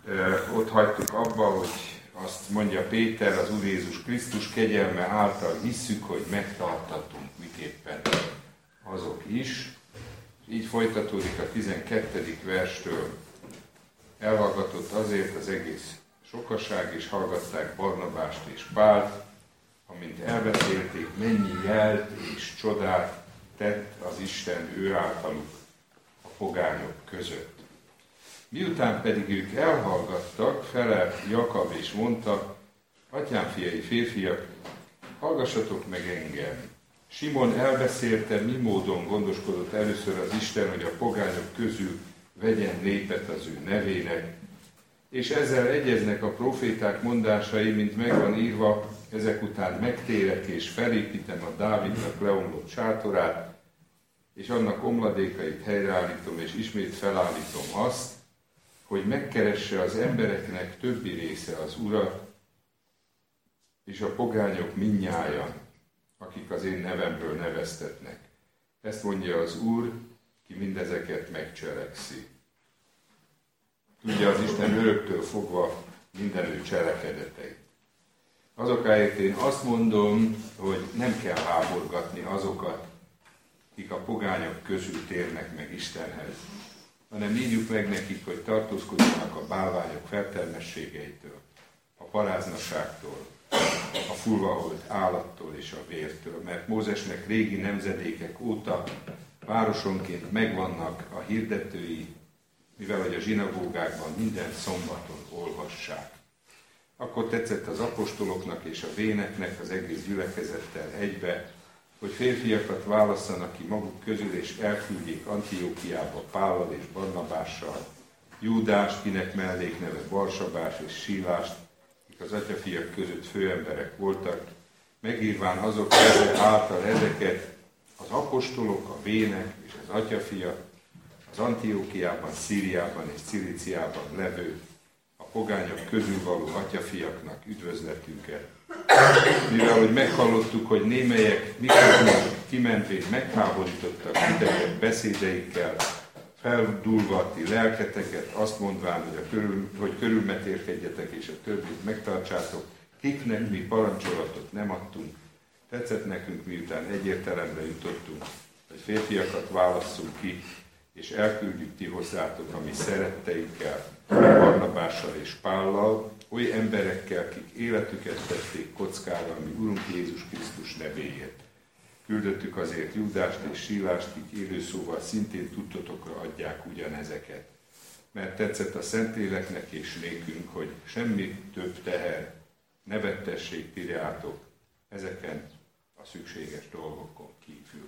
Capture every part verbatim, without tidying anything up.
Ott hagytuk abba, hogy azt mondja Péter, az Úr Jézus Krisztus kegyelme által hisszük, hogy megtartatunk miképpen azok is. Így folytatódik a tizenkettedik verstől. Elhallgatott azért az egész sokaság, és hallgatták Barnabást és Pált, amint elbeszélték, mennyi jelt és csodát tett az Isten ő általuk a pogányok között. Miután pedig ők elhallgattak, felelt Jakab és mondta, atyám fiai, férfiak, hallgassatok meg engem. Simon elbeszélte, mi módon gondoskodott először az Isten, hogy a pogányok közül vegyen népet az ő nevének, és ezzel egyeznek a proféták mondásai, mint megvan írva, ezek után megtérek és felépítem a Dávidnak leomlott sátorát, és annak omladékait helyreállítom, és ismét felállítom azt, hogy megkeresse az embereknek többi része az Urat, és a pogányok mindnyájan, akik az én nevemből neveztetnek. Ezt mondja az Úr, ki mindezeket megcselekszi. Tudja az Isten öröktől fogva minden ő cselekedeteit. Azokáért én azt mondom, hogy nem kell háborgatni azokat, akik a pogányok közül térnek meg Istenhez, hanem írjuk meg nekik, hogy tartózkodjanak a bálványok fertelmességeitől, a paráznaságtól, a fulvaholt állattól és a vértől, mert Mózesnek régi nemzedékek óta városonként megvannak a hirdetői, mivel hogy a zsinagógákban minden szombaton olvassák. Akkor tetszett az apostoloknak és a véneknek az egész gyülekezettel egybe, hogy férfiakat válasszanak ki maguk közül, és elküldjék Antiókiába Pállal és Barnabással, Júdást, kinek mellékneve Barsabás és Sílást, akik az atyafiak között főemberek voltak, megírván azok által ezeket az apostolok, a vének és az atyafiak, az Antiókiában, Szíriában és Cilíciában levő, a pogányok közül való atyafiaknak üdvözletünket. Mivel, hogy meghallottuk, hogy némelyek miközben kimentvén megháborítottak titeket beszédeikkel, feldúlva ti lelketeket, azt mondván, hogy, a körül, hogy körülmetérkedjetek és a többit megtartsátok, kiknek mi parancsolatot nem adtunk, tetszett nekünk, miután egyértelemre jutottunk, hogy férfiakat válasszunk ki, és elküldjük ti hozzátok a mi szeretteikkel, Barnabással és Pállal, oly emberekkel, akik életüket tették kockára, mi Urunk Jézus Krisztus nevéért. Küldöttük azért Júdást és Sílást, kik élőszóval szintén tudtotokra adják ugyanezeket. Mert tetszett a Szentléleknek és nékünk, hogy semmi több teher, ne vettessék ti reátok ezeken a szükséges dolgokon kívül.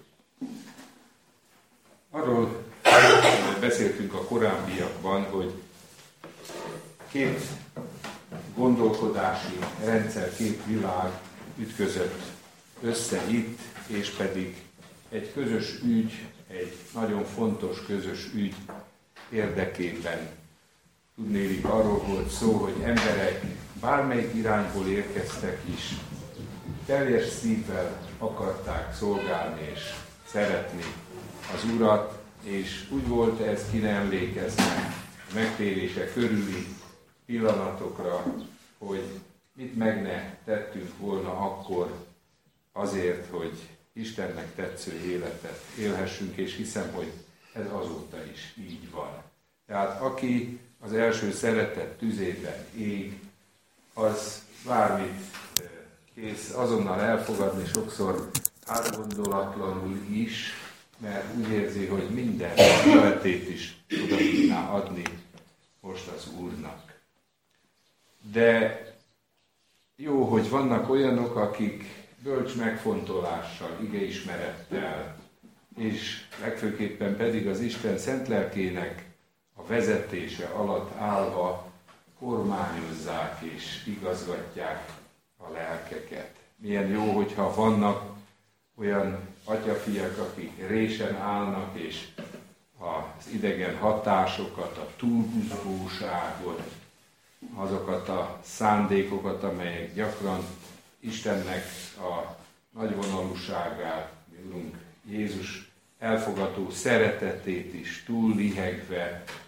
Arról beszéltünk a korábbiakban, hogy két gondolkodási rendszer, két világ ütközött össze itt, és pedig egy közös ügy, egy nagyon fontos közös ügy érdekében. Tudnélik, arról volt szó, hogy emberek bármelyik irányból érkeztek is, teljes szívvel akarták szolgálni és szeretni az Urat, és úgy volt ez, ki ne emlékeznek megtérése körüli pillanatokra, hogy mit meg ne tettünk volna akkor azért, hogy Istennek tetsző életet élhessünk, és hiszem, hogy ez azóta is így van. Tehát aki az első szeretet tüzében ég, az bármit kész azonnal elfogadni, sokszor átgondolatlanul is, mert úgy érzi, hogy minden életét is oda tudná adni most az Úrnak. De jó, hogy vannak olyanok, akik bölcs megfontolással, igeismerettel, és legfőképpen pedig az Isten szent lelkének a vezetése alatt állva kormányozzák és igazgatják a lelkeket. Milyen jó, hogyha vannak olyan atyafiak, akik résen állnak, és az idegen hatásokat, a túlbuzgóságot, azokat a szándékokat, amelyek gyakran Istennek a nagyvonalúságát, Urunk Jézus elfogadó szeretetét is túl lihegve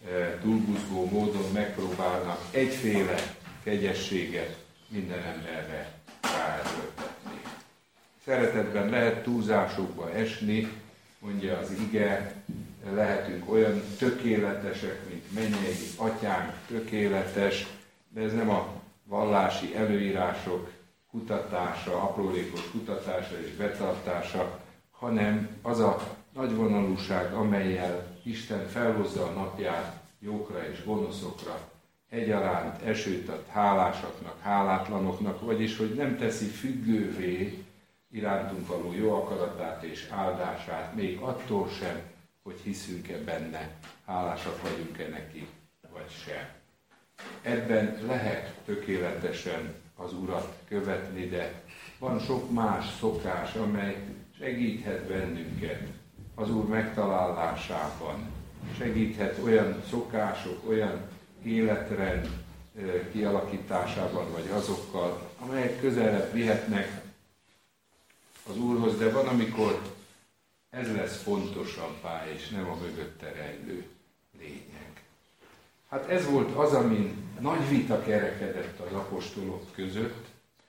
túlbuzgó módon megpróbálnak egyféle kegyességet minden emberre ráerőltetni. Szeretetben lehet túlzásokba esni, mondja az ige, lehetünk olyan tökéletesek, mint mennyei atyánk tökéletes, de ez nem a vallási előírások kutatása, aprólékos kutatása és betartása, hanem az a nagyvonalúság, amellyel Isten felhozza a napját jókra és gonoszokra, egyaránt esőt ad hálásaknak, hálátlanoknak, vagyis hogy nem teszi függővé irántunk való jó akaratát és áldását, még attól sem, hogy hiszünk-e benne, hálásak vagyunk-e neki, vagy sem. Ebben lehet tökéletesen az Urat követni, de van sok más szokás, amely segíthet bennünket az Úr megtalálásában. Segíthet olyan szokások, olyan életrend kialakításában, vagy azokkal, amelyek közelebb vihetnek az Úrhoz, de van, amikor ez lesz fontosabbá, és nem a mögötte rejlő lényeg. Hát ez volt az, amin nagy vita kerekedett az apostolok között.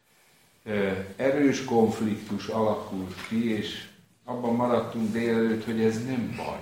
Erős konfliktus alakult ki, és abban maradtunk délelőtt, hogy ez nem baj.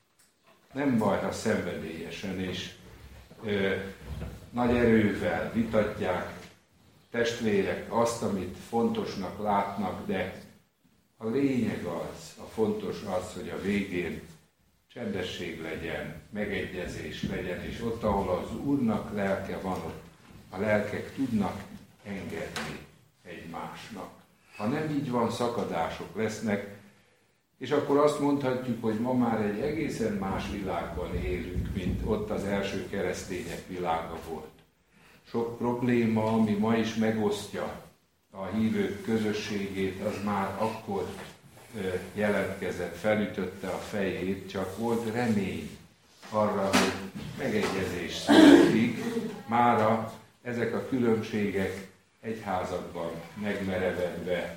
Nem baj, ha szenvedélyesen és ö, nagy erővel vitatják testvérek azt, amit fontosnak látnak, de a lényeg az, a fontos az, hogy a végén csendesség legyen, megegyezés legyen, és ott, ahol az Úrnak lelke van, ott a lelkek tudnak engedni egymásnak. Ha nem így van, szakadások lesznek, és akkor azt mondhatjuk, hogy ma már egy egészen más világban élünk, mint ott az első keresztények világa volt. Sok probléma, ami ma is megosztja a hívők közösségét, az már akkor jelentkezett, felütötte a fejét, csak volt remény arra, hogy megegyezés születik. Mára ezek a különbségek egyházakban megmerevedve,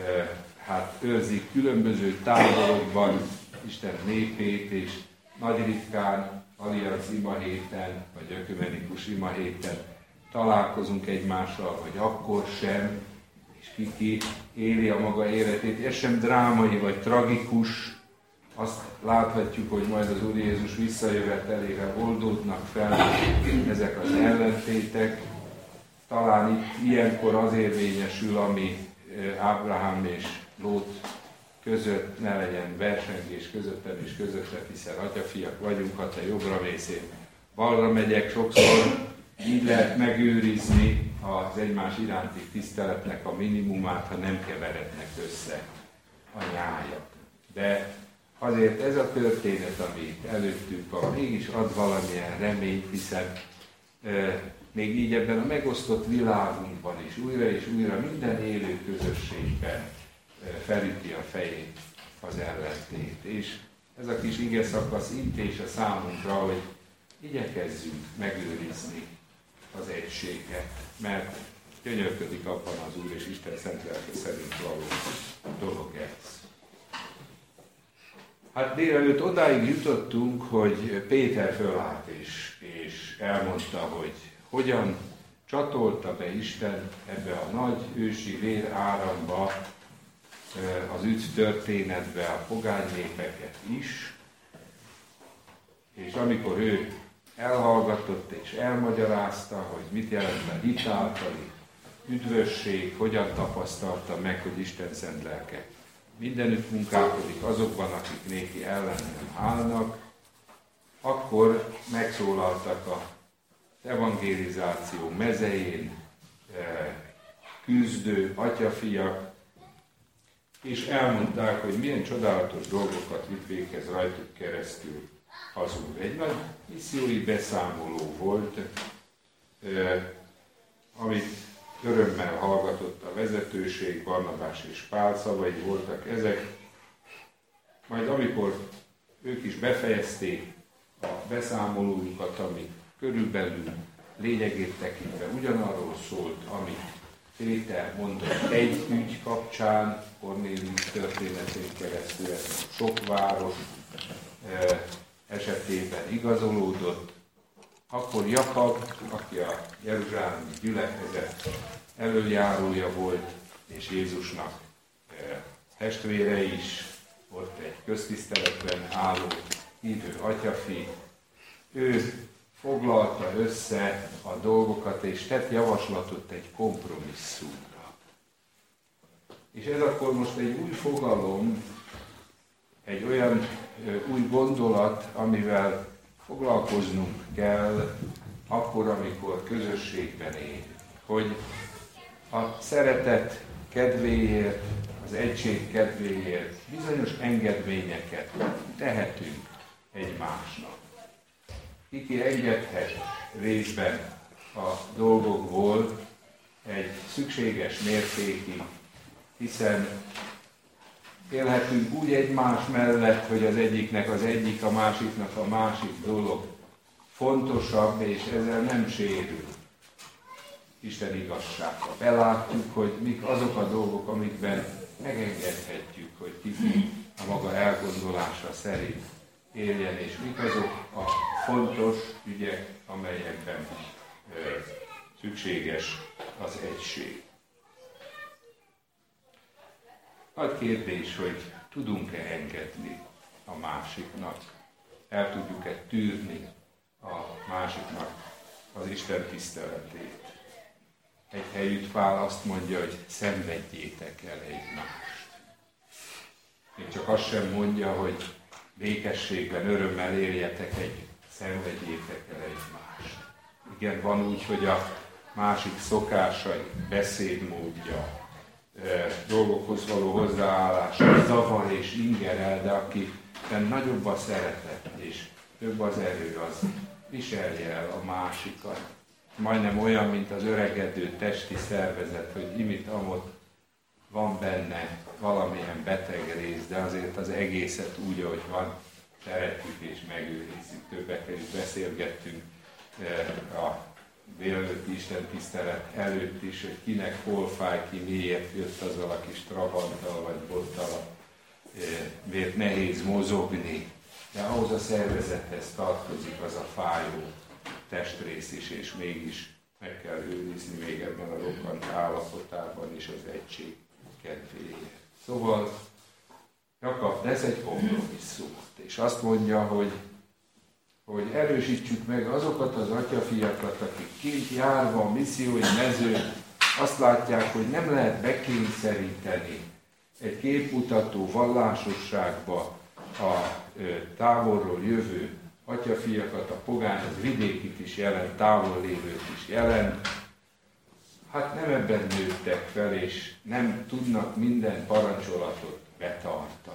hát őrzik különböző táborokban Isten népét, és nagy ritkán Allianz ima héten, vagy ökumenikus ima héten találkozunk egymással, vagy akkor sem, és ki-ki éli a maga életét. Ez sem drámai vagy tragikus. Azt láthatjuk, hogy majd az Úr Jézus visszajövetelére oldódnak fel ezek az ellentétek. Talán itt ilyenkor az érvényesül, ami Ábrahám és Lót között, ne legyen versengés közöttem és közötted, hiszen atyafiak vagyunk, ha te jobbra mész, én balra megyek. Sokszor így lehet megőrizni az egymás iránti tiszteletnek a minimumát, ha nem keverednek össze a nyájak. De azért ez a történet, ami előttünk van, mégis ad valamilyen reményt, hiszen e, még így ebben a megosztott világunkban is újra és újra minden élő közösségben e, felüti a fejét az ellentét. És ez a kis ige szakasz intése számunkra, hogy igyekezzünk megőrizni az egységet, mert gyönyörködik abban az Úr és Isten szent lelke szerint való dolog ez. Hát délelőtt odáig jutottunk, hogy Péter fölállt és, és elmondta, hogy hogyan csatolta be Isten ebbe a nagy ősi véráramba, az üdv történetbe a pogány népeket is, és amikor ő elhallgatott és elmagyarázta, hogy mit jelent a hit általi üdvösség, hogyan tapasztalta meg, hogy Isten szent lelke mindenütt munkálkodik azokban, akik néki ellenem állnak, akkor megszólaltak az evangelizáció mezején küzdő atyafiak, és elmondták, hogy milyen csodálatos dolgokat vitt véghez rajtuk keresztül az Úr. Egy nagy missziói beszámoló volt, amit örömmel hallgatott a vezetőség, Barnabás és Pál szavai voltak ezek. Majd amikor ők is befejezték a beszámolójukat, ami körülbelül lényegét tekintve ugyanarról szólt, amit Péter mondott egy ügy kapcsán, Kornélius történetén keresztül, ez sok város esetében igazolódott, akkor Jakab, aki a jeruzsálemi gyülekezet előjárója volt, és Jézusnak testvére is, ott egy köztiszteletben álló hívő atyafi, ő foglalta össze a dolgokat, és tett javaslatot egy kompromisszumra. És ez akkor most egy új fogalom, egy olyan új gondolat, amivel foglalkoznunk kell akkor, amikor közösségben élünk. Hogy a szeretet kedvéért, az egység kedvéért bizonyos engedményeket tehetünk egymásnak. Kiki engedhet részben a dolgokból egy szükséges mértékig, hiszen élhetünk úgy egymás mellett, hogy az egyiknek az egyik, a másiknak a másik dolog fontosabb, és ezzel nem sérül Isten igazsága. Belátjuk, hogy mik azok a dolgok, amikben megengedhetjük, hogy ki a maga elgondolása szerint éljen, és mik azok a fontos ügyek, amelyekben ö, szükséges az egység. Nagy kérdés, hogy tudunk-e engedni a másiknak, el tudjuk-e tűrni a másiknak az Isten tiszteletét. Egy helyütt Pál azt mondja, hogy szenvedjétek el egymást. Még csak azt sem mondja, hogy békességben, örömmel éljetek együtt, szenvedjétek el egymást. Igen, van úgy, hogy a másik szokásai, beszédmódja, dolgokhoz való hozzáállása zavar és ingerel, de akiben nagyobb a szeretet és több az erő, az viselje el a másikat. Majdnem olyan, mint az öregedő testi szervezet, hogy imit amott van benne valamilyen beteg rész, de azért az egészet úgy, ahogy van, szeretjük és megőrizzük. Többekkel is beszélgettünk a délelőtti Isten tisztelet előtt is, hogy kinek hol fáj, ki miért jött azzal a kis trabanttal vagy bottal, miért nehéz mozogni. De ahhoz a szervezethez tartozik az a fájó testrész is, és mégis meg kell őrizni még ebben a rokkant állapotában is az egység kedvéért. Szóval Jakab tesz egy kompromisszumot, és azt mondja, hogy, hogy erősítsük meg azokat az atyafiakat, akik kint járva a missziói mezőn azt látják, hogy nem lehet bekényszeríteni egy képmutató vallásosságba a távolról jövő atyafiakat, a pogány, az vidékit is jelent, távol lévőt is jelent. Hát nem ebben nőttek fel, és nem tudnak minden parancsolatot betartani.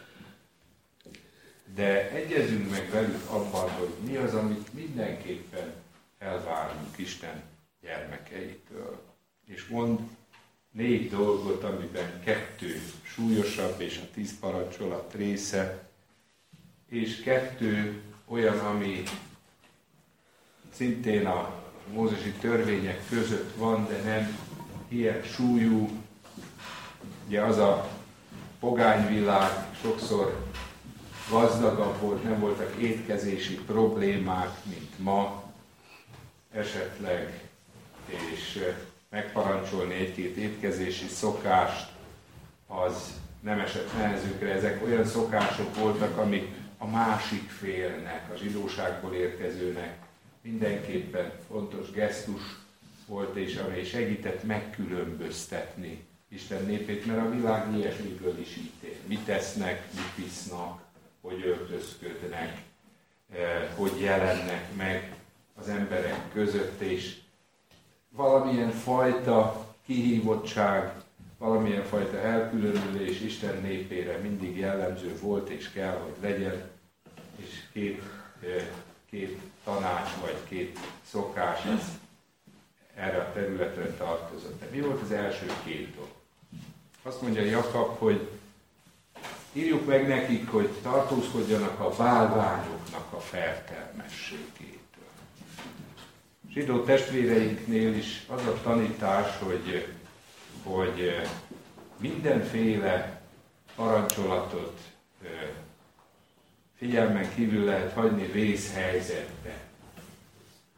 De egyezünk meg velük abban, hogy mi az, amit mindenképpen elvárunk Isten gyermekeitől. És mond négy dolgot, amiben kettő súlyosabb, és a tíz parancsolat része, és kettő olyan, ami szintén a mózesi törvények között van, de nem ilyen súlyú. Ugye az a pogányvilág sokszor gazdagabb volt, nem voltak étkezési problémák, mint ma esetleg, és megparancsolni egy-két étkezési szokást, az nem esett nehezükre. Ezek olyan szokások voltak, amik a másik félnek, a zsidóságból érkezőnek mindenképpen fontos gesztus volt, és amely segített megkülönböztetni Isten népét, mert a világ ilyesmiből is ítél. Mit tesznek, mit visznak, hogy öltözködnek, hogy jelennek meg az emberek között, és valamilyen fajta kihívottság, valamilyen fajta elkülönülés Isten népére mindig jellemző volt, és kell, hogy legyen, és két, két tanács, vagy két szokás ez erre a területre tartozott. De mi volt az első két dolog? Azt mondja Jakab, hogy írjuk meg nekik, hogy tartózkodjanak a bálványoknak a fertelmességétől. Zsidó testvéreinknél is az a tanítás, hogy, hogy mindenféle parancsolatot figyelmen kívül lehet hagyni vészhelyzetben.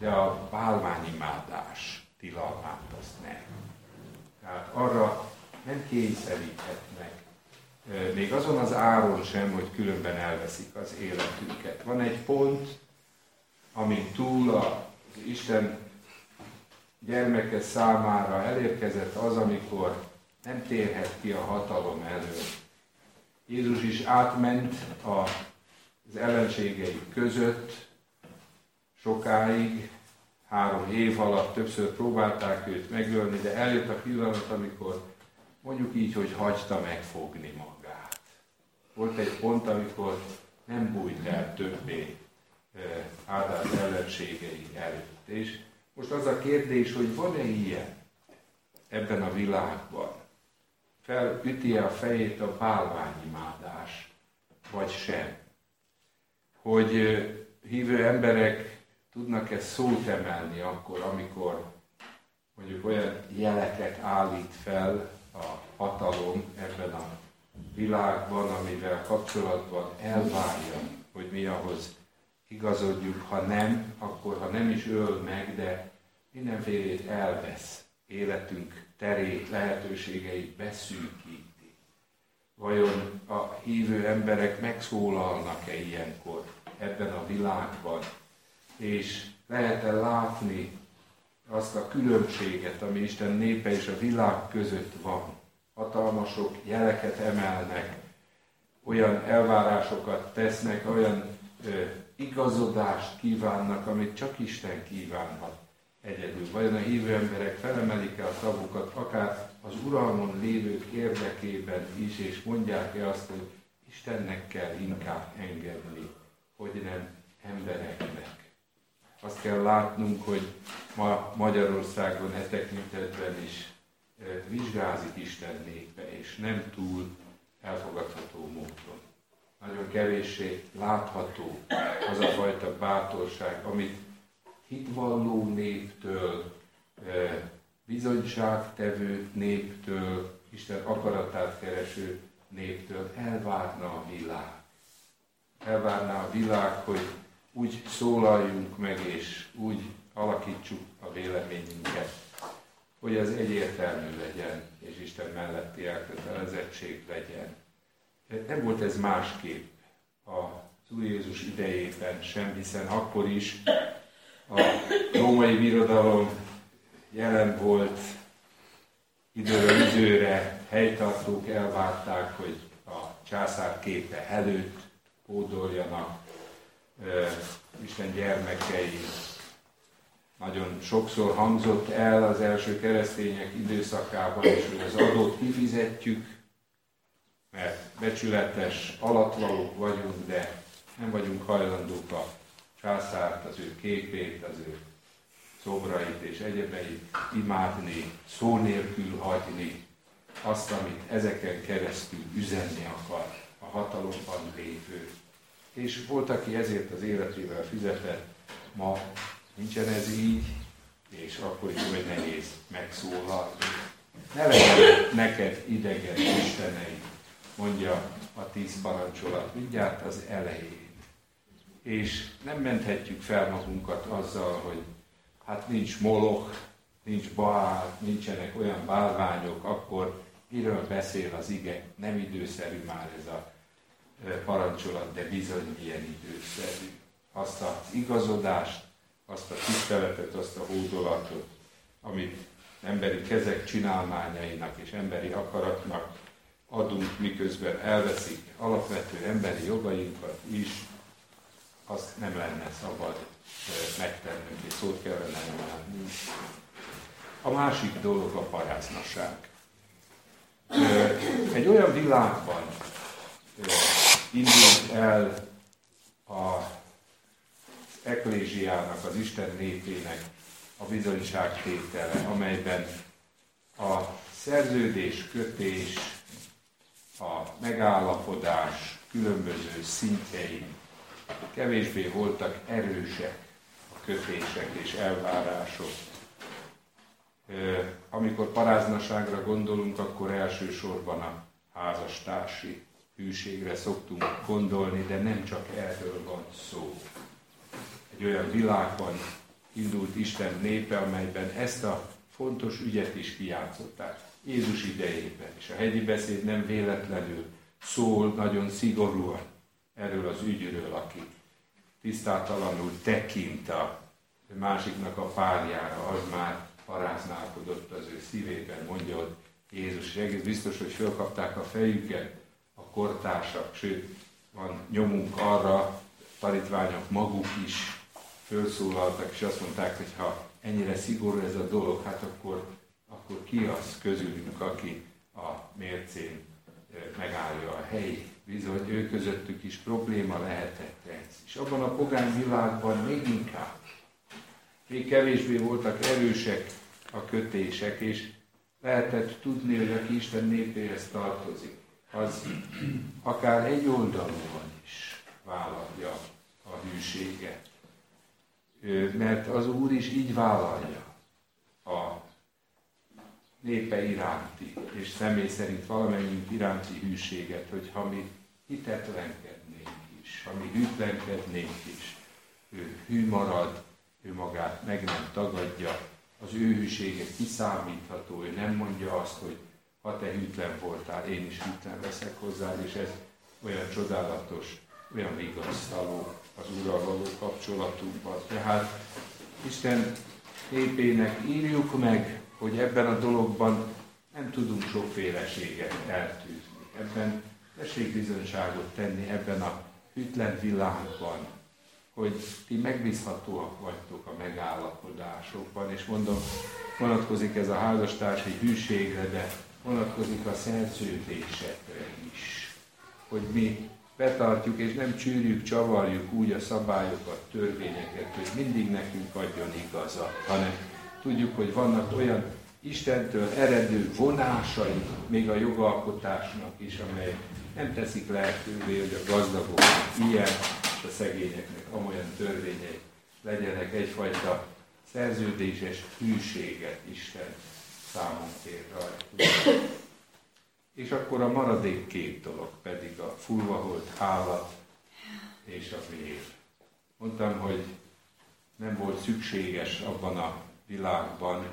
de a bálványimádás tilalmát azt nem. Tehát arra nem kényszeríthetnek, még azon az áron sem, hogy különben elveszik az életünket. Van egy pont, amin túl az Isten gyermeke számára elérkezett az, amikor nem térhet ki a hatalom elől. Jézus is átment az ellenségei között sokáig, három év alatt többször próbálták őt megölni, de eljött a pillanat, amikor mondjuk így, hogy hagyta megfogni magát. Volt egy pont, amikor nem bújt el többé Ádám ellenségei előtt. És most az a kérdés, hogy van-e ilyen ebben a világban? Felüti-e a fejét a bálványimádás, vagy sem? Hogy hívő emberek tudnak-e szót emelni akkor, amikor mondjuk olyan jeleket állít fel a hatalom ebben a világban, amivel kapcsolatban elvárja, hogy mi ahhoz igazodjuk, ha nem, akkor ha nem is öl meg, de mindenfélét elvesz, életünk terét, lehetőségeit beszűkíti. Vajon a hívő emberek megszólalnak-e ilyenkor ebben a világban, és lehet-e látni azt a különbséget, ami Isten népe és a világ között van. Hatalmasok jeleket emelnek, olyan elvárásokat tesznek, olyan ö, igazodást kívánnak, amit csak Isten kívánhat egyedül. Vajon a hívő emberek felemelik-e a szavukat, akár az uralmon lévők érdekében is, és mondják-e azt, hogy Istennek kell inkább engedni, hogy nem embereknek. Azt kell látnunk, hogy ma Magyarországon e tekintetben is vizsgázik Isten népe, és nem túl elfogadható módon. Nagyon kevéssé látható az a fajta bátorság, amit hitvalló néptől, bizonyságtevő néptől, Isten akaratát kereső néptől elvárna a világ. Elvárná a világ, hogy úgy szólaljunk meg, és úgy alakítsuk a véleményünket, hogy ez egyértelmű legyen, és Isten melletti elkötelezettség legyen. Nem volt ez másképp az Úr Jézus idejében sem, hiszen akkor is a római birodalom jelen volt, időről időre helytartók elvárták, hogy a császár képe előtt hódoljanak Isten gyermekei. Nagyon sokszor hangzott el az első keresztények időszakában is, hogy az adót kifizetjük, mert becsületes alatvalók vagyunk, de nem vagyunk hajlandók a császárt, az ő képét, az ő szobrait és egyebeit imádni, szó nélkül hagyni azt, amit ezeken keresztül üzenni akar a hatalomban lévő. És volt, aki ezért az életével fizetett, ma nincsen ez így, és akkor is olyan nehéz megszólalni. Ne legyen neked idegen isteneid, mondja a tíz parancsolat mindjárt az elején. És nem menthetjük fel magunkat azzal, hogy hát nincs Moloch, nincs Baál, nincsenek olyan bálványok, akkor miről beszél az ige? Nem időszerű már ez a parancsolat, de bizony milyen időszerű. Azt az igazodást, azt a tiszteletet, azt a hódolatot, amit emberi kezek csinálmányainak és emberi akaratnak adunk, miközben elveszik alapvető emberi jogainkat is, azt nem lenne szabad megtennünk, és szót kellene emelni. A másik dolog a paráznaság. Egy olyan világban indult el az eklézsiának, az Isten népének a bizonyságtétele, amelyben a szerződés kötés, a megállapodás különböző szintjei kevésbé voltak erősek a kötések és elvárások. Amikor paráznaságra gondolunk, akkor elsősorban a házastársi hűségre szoktunk gondolni, de nem csak erről van szó. Egy olyan világban indult Isten népe, amelyben ezt a fontos ügyet is kijátszották Jézus idejében. És a hegyi beszéd nem véletlenül szól nagyon szigorúan erről az ügyről, aki tisztátalanul tekint a másiknak a párjára, az már paráználkodott az ő szívében, mondja ott Jézus. És egész biztos, hogy fölkapták a fejüket a kortársak, sőt, van nyomunk arra, tanítványok maguk is fölszólaltak, és azt mondták, hogy ha ennyire szigorú ez a dolog, hát akkor, akkor ki az közülünk, aki a mércén megállja a helyét. Bizony, ő közöttük is probléma lehetett ez. És abban a pogány világban még inkább, még kevésbé voltak erősek a kötések, és lehetett tudni, hogy aki Isten népéhez tartozik, az akár egy oldalúan is vállalja a hűséget. Mert az Úr is így vállalja a népe iránti, és személy szerint valamennyiünk iránti hűséget, hogy ha mi hitetlenkednénk is, ha mi hűtlenkednénk is, ő hű marad, ő magát meg nem tagadja, az ő hűsége kiszámítható, ő nem mondja azt, hogy ha te hűtlen voltál, én is hűtlen leszek hozzád, és ez olyan csodálatos, olyan vigasztaló az Úrral való kapcsolatunkban. Tehát Isten népének írjuk meg, hogy ebben a dologban nem tudunk sokféleséget eltűzni. Ebben tessék bizonyságot tenni ebben a hűtlen világban, hogy ti megbízhatóak vagytok a megállapodásokban, és mondom, vonatkozik ez a házastársi hűségre, de vonatkozik a szerződésekre is, hogy mi betartjuk, és nem csűrjük, csavarjuk úgy a szabályokat, törvényeket, hogy mindig nekünk adjon igazat, hanem tudjuk, hogy vannak olyan Istentől eredő vonásai, még a jogalkotásnak is, amely nem teszik lehetővé, hogy a gazdagoknak ilyen, és a szegényeknek amolyan törvényei legyenek, egyfajta szerződéses hűséget Isten számon kér rajta. És akkor a maradék két dolog pedig a fulvaholt állat és a vér. Mondtam, hogy nem volt szükséges abban a világban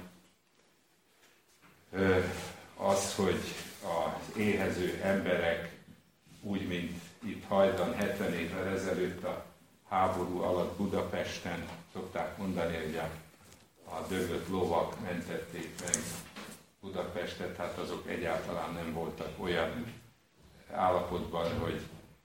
az, hogy az éhező emberek úgy, mint itt hajdan hetven évvel ezelőtt a háború alatt Budapesten, szokták mondani, hogy a, a dögött lovak mentették meg Budapestet, hát azok egyáltalán nem voltak olyan állapotban, hogy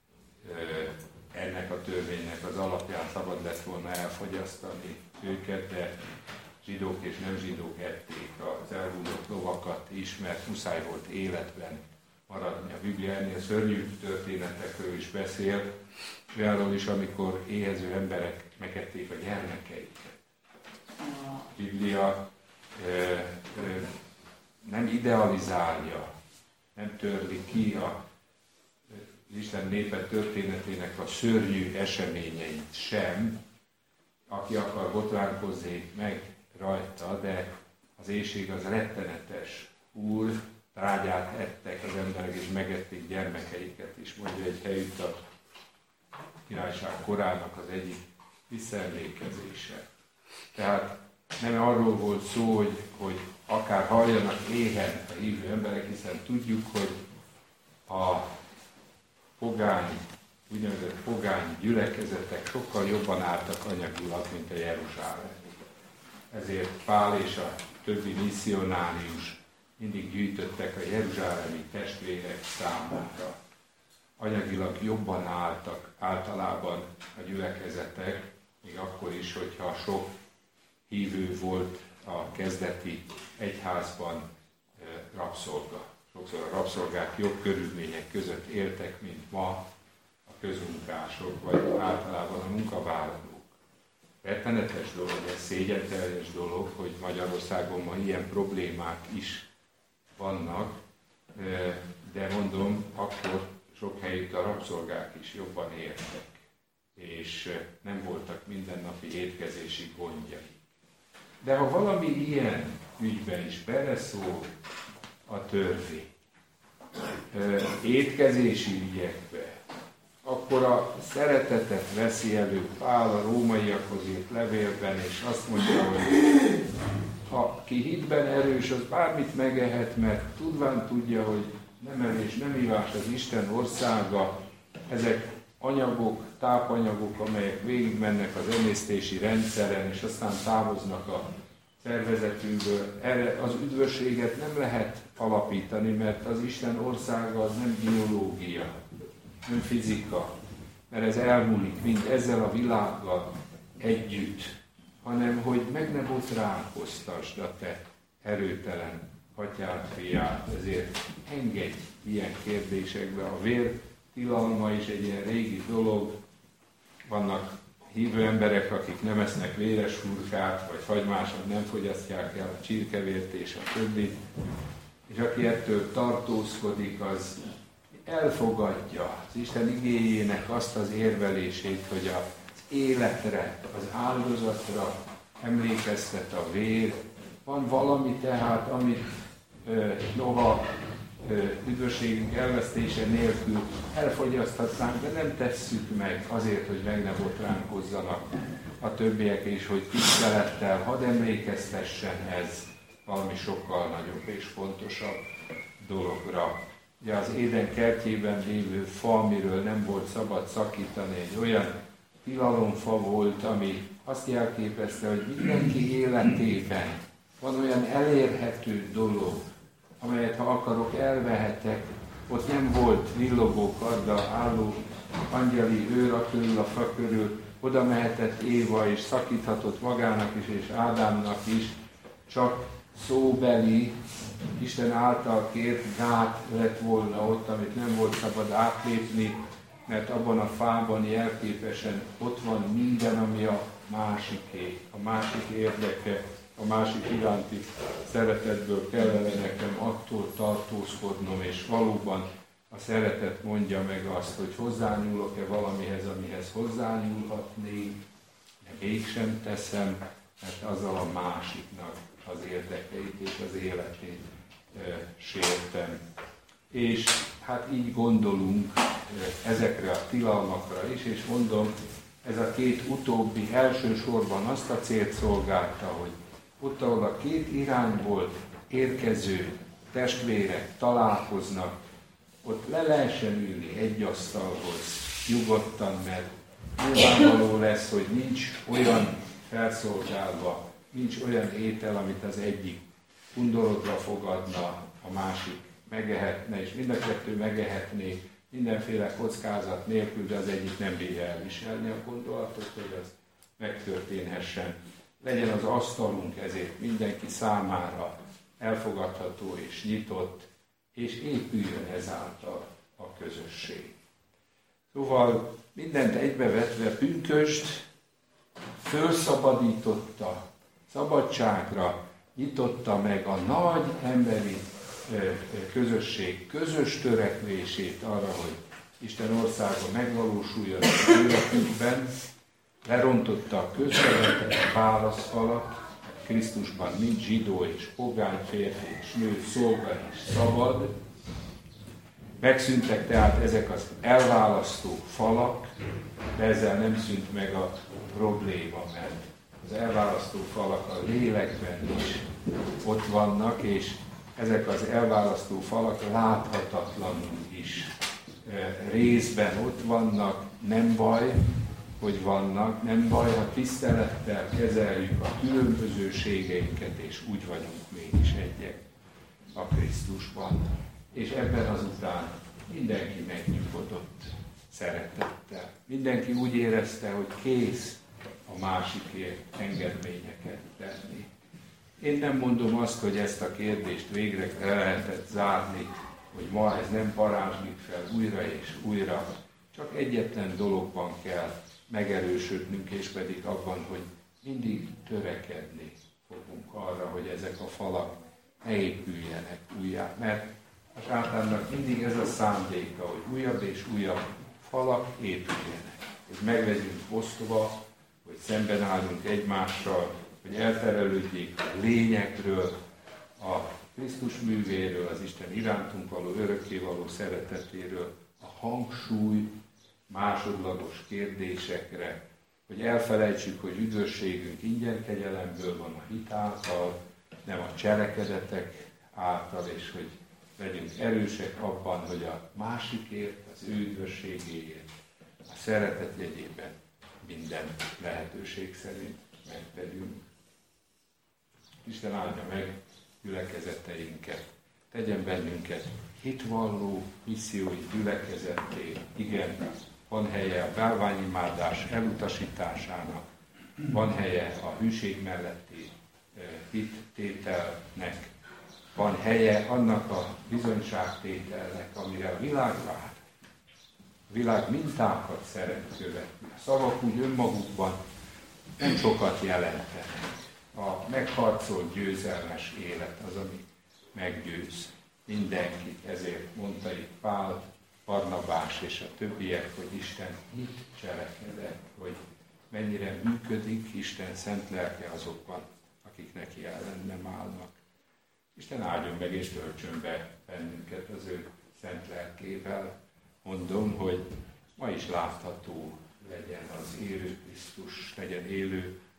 ennek a törvénynek az alapján szabad lett volna elfogyasztani őket, de zsidók és nem zsidók ették az elhullott lovakat is, mert muszáj volt életben maradni. A Biblia ennél szörnyű történetekről is beszél, olyanról is, amikor éhező emberek megették a gyermekeiket. A Biblia ö, ö, nem idealizálja, nem törli ki a Isten népe történetének a szörnyű eseményeit sem. Aki akar, botránkozzék meg rajta, de az éhség az rettenetes. Úr, trágyát ettek az emberek, és megették gyermekeiket is, mondja egy helyütt a királyság korának az egyik visszaemlékezése. Tehát nem arról volt szó, hogy, hogy akár halljanak éhen a hívő emberek, hiszen tudjuk, hogy a pogány, úgynevezett pogány gyülekezetek sokkal jobban álltak anyagilag, mint a Jeruzsálem. Ezért Pál és a többi misszionárius mindig gyűjtöttek a jeruzsálemi testvérek számára. Anyagilag jobban álltak általában a gyülekezetek, még akkor is, hogyha sok hívő volt a kezdeti egyházban rabszolga. Sokszor a rabszolgák jobb körülmények között éltek, mint ma a közmunkások, vagy általában a munkavállalók. Rettenetes dolog, ez szégyenteljes dolog, hogy Magyarországon ma ilyen problémák is vannak, de mondom, akkor sok helyütt a rabszolgák is jobban éltek, és nem voltak mindennapi étkezési gondjai. De ha valami ilyen ügyben is beleszól a törvény, étkezési ügyekbe, akkor akkor a szeretetet veszi elő Pál a rómaiakhoz írt levélben, és azt mondja, hogy ha ki hitben erős, az bármit megehet, mert tudván tudja, hogy nem evés, nem ivás az Isten országa, ezek anyagok, tápanyagok, amelyek végigmennek az emésztési rendszeren, és aztán távoznak a szervezetünkből. Erre az üdvösséget nem lehet alapítani, mert az Isten országa az nem biológia, nem fizika, mert ez elmúlik mind ezzel a világgal együtt, hanem hogy meg ne botránkoztasd a te erőtelen atyád, fiát. Ezért engedj ilyen kérdésekbe. A vér tilalma is egy ilyen régi dolog. Vannak hívő emberek, akik nem esznek véres hurkát, vagy hagymáson nem fogyasztják el a csirkevért és a többit, és aki ettől tartózkodik, az elfogadja az Isten igéjének azt az érvelését, hogy az életre, az áldozatra emlékeztet a vér. Van valami tehát, amit ö, noha ö, üdvösségünk elvesztése nélkül elfogyaszthatnánk, de nem tesszük meg azért, hogy meg ne botránkozzanak a többiek, és hogy tisztelettel hadd emlékeztessen ez valami sokkal nagyobb és fontosabb dologra. Ugye az Éden kertjében lévő fa, amiről nem volt szabad szakítani, egy olyan tilalomfa volt, ami azt jelképezte, hogy mindenki életében van olyan elérhető dolog, amelyet ha akarok, elvehetek. Ott nem volt villogó karddal álló angyali őr a körül, a fa körül, oda mehetett Éva, és szakíthatott magának is, és Ádámnak is, csak szóbeli, Isten által kért gát lett volna ott, amit nem volt szabad átlépni, mert abban a fában jelképesen ott van minden, ami a másiké, a másik érdeke, a másik iránti szeretetből kellene nekem attól tartózkodnom, és valóban a szeretet mondja meg azt, hogy hozzányúlok-e valamihez, amihez hozzányúlhatnék, de mégsem teszem, mert azzal a másiknak az érdekeit és az életét e, sértem. És hát így gondolunk e, ezekre a tilalmakra is, és mondom, ez a két utóbbi elsősorban azt a célt szolgálta, hogy ott, ahol a két irányból érkező testvérek találkoznak, ott le lehessen ülni egy asztalhoz nyugodtan, mert nyilvánvaló lesz, hogy nincs olyan felszolgálva, nincs olyan étel, amit az egyik undorodva fogadna, a másik megehetne, és mind a kettő megehetné mindenféle kockázat nélkül, de az egyik nem bírja elviselni a gondolatot, hogy az megtörténhessen. Legyen az asztalunk ezért mindenki számára elfogadható és nyitott, és épüljön ezáltal a közösség. Szóval mindent egybevetve pünkösd fölszabadította, szabadságra nyitotta meg a nagy emberi közösség közös törekvését arra, hogy Isten országa megvalósuljon az életünkben, lerontotta a közszövetet, a válaszfalat, Krisztusban mind zsidó és pogány, férfi és nő, szolga és szabad. Megszűntek tehát ezek az elválasztó falak, de ezzel nem szűnt meg a probléma, mert az elválasztó falak a lélekben is ott vannak, és ezek az elválasztó falak láthatatlanul is részben ott vannak, nem baj, hogy vannak, nem baj, ha tisztelettel kezeljük a különbözőségeinket, és úgy vagyunk mégis egyek a Krisztusban. És ebben azután mindenki megnyugodott szeretettel. Mindenki úgy érezte, hogy kész a másikért engedményeket tenni. Én nem mondom azt, hogy ezt a kérdést végre le lehetett zárni, hogy ma ez nem parázslik fel újra és újra, csak egyetlen dologban kell megerősödnünk, és pedig abban, hogy mindig törekedni fogunk arra, hogy ezek a falak ne épüljenek újjá. Mert a sátánnak mindig ez a szándéka, hogy újabb és újabb falak épüljenek. Hogy meg legyünk osztva, hogy szemben állunk egymással, hogy elterelődjék a lényekről, a Krisztus művéről, az Isten irántunk való örökkévaló szeretetéről, a hangsúly másodlagos kérdésekre, hogy elfelejtsük, hogy üdvösségünk ingyen kegyelemből van a hit által, nem a cselekedetek által, és hogy legyünk erősek abban, hogy a másikért, az ő üdvösségéért, a szeretet jegyében minden lehetőség szerint megtegyünk. Isten áldja meg gyülekezeteinket, tegyen bennünket hitvalló, missziói gyülekezetté. Igen, van helye a bálványimádás elutasításának, van helye a hűség melletti hittételnek, van helye annak a bizonyságtételnek, amire a világ vár. A világ mintákat szeret követni. A szavak úgy önmagukban nem sokat jelentenek. A megharcolt győzelmes élet az, ami meggyőz mindenkit. Ezért mondta itt Pál, Barnabás és a többiek, hogy Isten mit cselekedett, hogy mennyire működik Isten szent lelke azokban, akik neki ellen nem állnak. Isten áldjon meg és töltsön be bennünket az ő szent lelkével. Mondom, hogy ma is látható legyen az élő Krisztus, legyen élő